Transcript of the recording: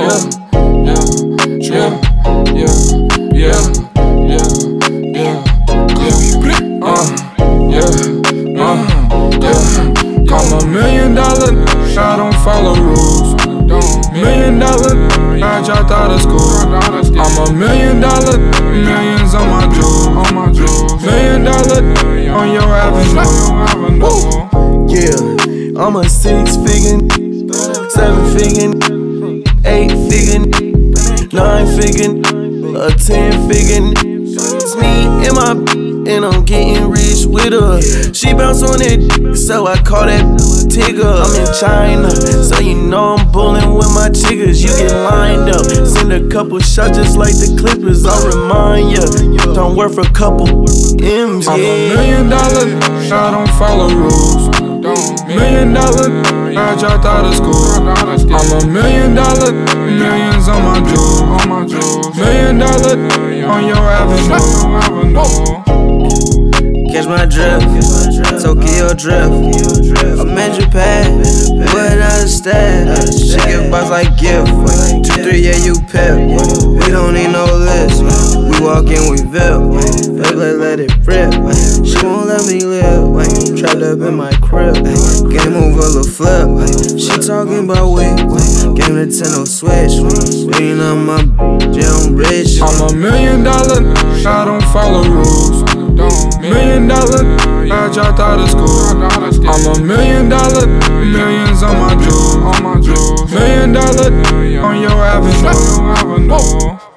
I'm $1 million, I don't follow rules. $1 million, I dropped out of school. I'm $1 million, millions on my jewels. $1 million on your avenue. Yeah, I'm a 6-figure, 7-figure, 8-figure, 9-figure, a 10-figure. It's me and my and I'm getting rich with her. She bounce on it, so I call that Tigger. I'm in China, so you know I'm bullin' with my chiggers. You get lined up, send a couple shots just like the Clippers. I'll remind ya, don't worth a couple M's. I'm $1 million, I don't follow rules. $1 million, I dropped out of school. I'm $1 million, millions on my jewels. $1 million on your avenue. Catch my drift, Tokyo drift. I'm in Japan, with another stab. She give box like gift. 2, 3, yeah, you pep. We don't need no list. We walk in, we VIP. Baby, let it rip. She won't let me live. Trapped up in my crib. Game over the flip. She talking about weed. Game Nintendo Switch. Beating on my I'm rich. I'm $1 million, I don't follow rules. $1 million, I dropped out of school. I'm $1 million, millions on my jewels. $1 million on your avenue.